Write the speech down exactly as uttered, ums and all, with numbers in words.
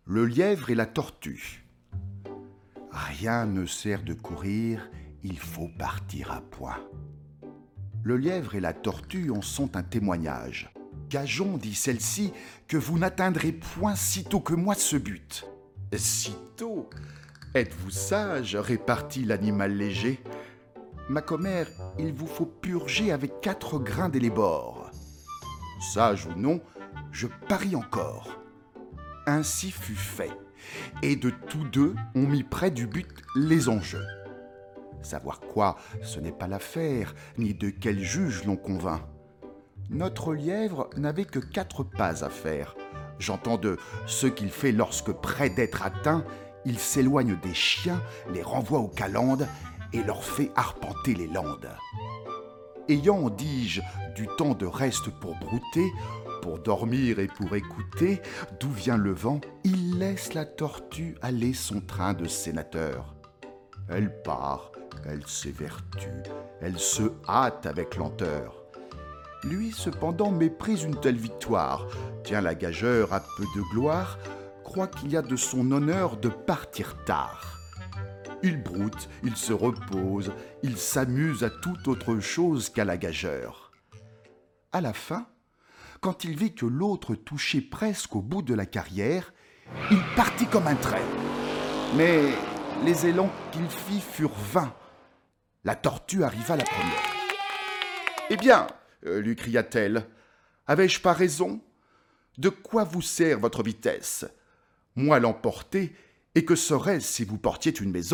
Le lièvre et la tortue. Rien ne sert de courir, il faut partir à point. Le lièvre et la tortue en sont un témoignage. Gageons, dit celle-ci, que vous n'atteindrez point sitôt que moi ce but. Sitôt? Êtes-vous sage, répartit l'animal léger. Ma commère, il vous faut purger avec quatre grains d'élébore. Sage ou non, je parie encore. Ainsi fut fait, et de tous deux, on mit près du but les enjeux. Savoir quoi, ce n'est pas l'affaire, ni de quel juge l'on convainc. Notre lièvre n'avait que quatre pas à faire. J'entends de ce qu'il fait lorsque, près d'être atteint, il s'éloigne des chiens, les renvoie aux calendes et leur fait arpenter les landes. Ayant, dis-je, du temps de reste pour brouter, pour dormir et pour écouter, d'où vient le vent, il laisse la tortue aller son train de sénateur. Elle part, elle s'évertue, elle se hâte avec lenteur. Lui, cependant, méprise une telle victoire, tient la gageure à peu de gloire, croit qu'il y a de son honneur de partir tard. Il broute, il se repose, il s'amuse à toute autre chose qu'à la gageure. À la fin, quand il vit que l'autre touchait presque au bout de la carrière, il partit comme un trait. Mais les élans qu'il fit furent vains. La tortue arriva la première. « Eh bien, euh, lui cria-t-elle, avais-je pas raison? De quoi vous sert votre vitesse? Moi l'emporter, et que serait-ce si vous portiez une maison ?»